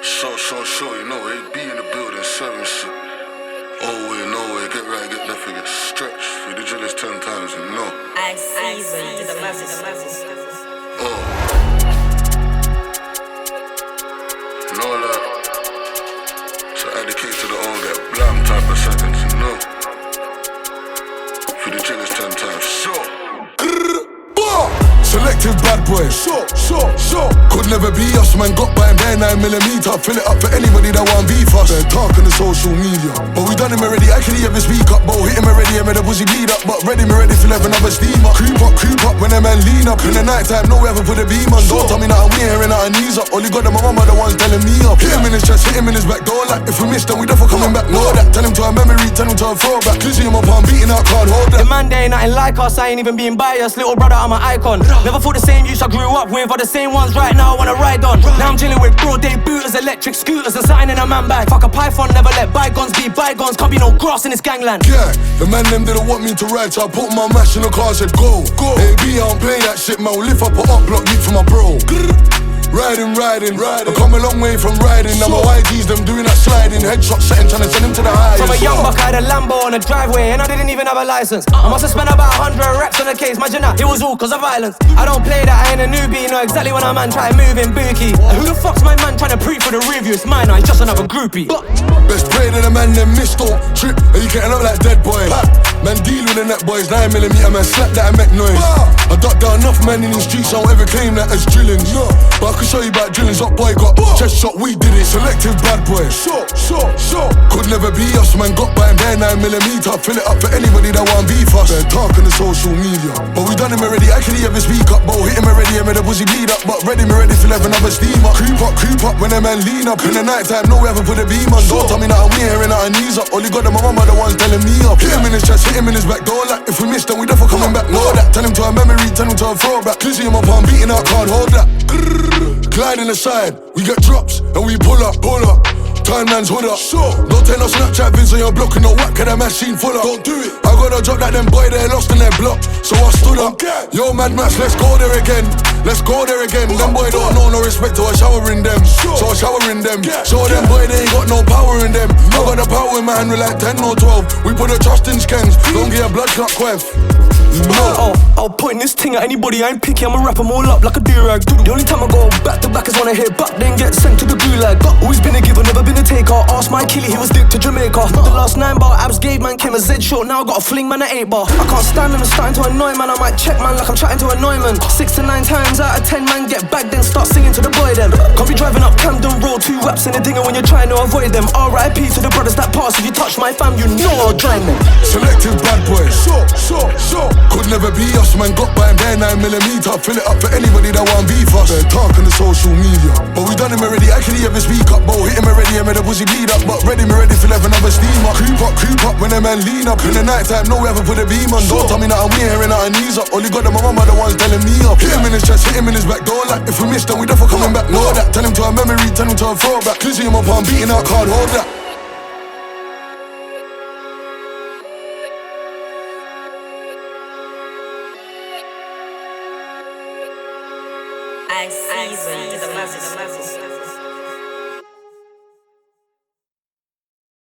Sure, you know, AB in the building, 7 shit. Oh, way, no way, get right, get left, get stretched. For the drillers 10 times, you know. I season the masses. Oh. No, like. So add the case to the own, get blam type of seconds, you know. For the drillers 10 times, sure. Selective bad boys, sure. Could never be us, man. Got by bare 9mm. Fill it up for anybody that want beef us. They're talking the social media, but we done him already. I could ever speak up, but hit him already. I made a pussy bleed up, but ready me ready for another steam up. Creep up when them man lean up. In the night time, no ever put a beam on. Don't tell me nothing, we ain't hearing our knees up. Only got my mama the ones telling me up. Hit him in his chest, hit him in his back door. Like if we miss, then we definitely coming back. Know that. Tell him to a memory, tell him to a throwback. Glizzy him up, I'm beating out, can't hold that. The man, they ain't nothing like us. I ain't even being biased. Little brother, I'm an icon. Never thought the same youths I grew up with are the same ones right now I wanna ride on. Now I'm dealing with broad day booters, electric scooters, and something in a man bag. Fuck a python, never let bygones be bygones. Can't be no grass in this gangland. Yeah, the man them didn't want me to ride, so I put my mash in the car, said go. AB, I don't play that shit, man. Lift up or up, block me for my bro. Riding. I come a long way from riding. Now my YGs, them doing that sliding. Headshot setting, trying to send him to the highest. From a young buck, I had a Lambo on the driveway, and I didn't even have a license. I must have spent about 100 reps on the case. Imagine that, it was all cause of violence. I don't play that, I ain't a newbie. Know exactly when a man try to move in bookie. And who the fuck's my man trying to pre for the review? It's mine, I'm just another groupie. Best play to the man, them missed all trip. And you getting up like dead boy. Man, deal with the net boys, 9mm, man, slap that and make noise. I ducked down enough men in the streets, I won't ever claim that as drillings. But I can show you about drillings, up boy got chest shot, we did it. Selective bad boys, sure. Could never be us, man, got by bare 9mm. Fill it up for anybody that want beef us. They're talking the social media, but we done him already. I could ever speak up, but hit him already. I made a pussy bleed up, but ready me ready for another steam up. Creep up when them man lean up. In the night time, no ever put a beam on. Don't tell me nothing, we ain't hearing our knees up. Only got my mama the ones telling me up. Hit him in his chest, hit him in his back door. Like if we miss, then we definitely coming back. Know that. Tell him to a memory, tell him to a throwback. Glizzy him up, I'm beating out, can't hold that. Gliding aside, we get drops and we pull up. Turn man's hood up. Don't take no Snapchat vids on your block and no whack of that machine full up. Don't do it. I got a job that them boy they lost in their block, so I stood up. Yo, Mad Max, let's go there again. Them boy don't know no respect, so I showering them. Show them boy they ain't got no power in them. I got the power in my hand, we like 10 or 12. We put a trust in scans, don't get a blood clot quaff. I'll point this thing at anybody, I ain't picky, I'ma wrap them all up like a do-rag. The only time I go back to back is when I hit back, then get sent to the gulag. Always been a giver, never been a taker. Ask my killie, he was dipped to Jamaica. The last 9 bar abs gave man, came a Z short, now I got a fling man at 8 bar. I can't stand them, it's starting to annoy man, I might check man like I'm chatting to a Neumann. 6 to 9 times out of 10 man get back, then start singing to the boy then. Can't be driving up Camden Road, 2 raps in a dinger when you're trying to avoid them. RIP to the brothers that pass, if you touch my fam, you know I'll drown them. Selective bad boys, sure. Could never be us, man, got by bare 9mm. Fill it up for anybody that want beef us. They're talking the social media, but we done him already. I could ever speak up, but hit him already. I made a pussy bleed up, but ready me ready for another steam up. Creep up when them man lean up. In the night time, no ever put a beam on. Don't tell me nothing, we ain't hearing our knees up. Only got my mama the ones telling me up. Hit him in his chest, hit him in his back door. Like if we miss, then we definitely coming back. Know that. Tell him to a memory, tell him to a throwback. Glizzy him up, I'm beating out, can't hold that. I season the masses.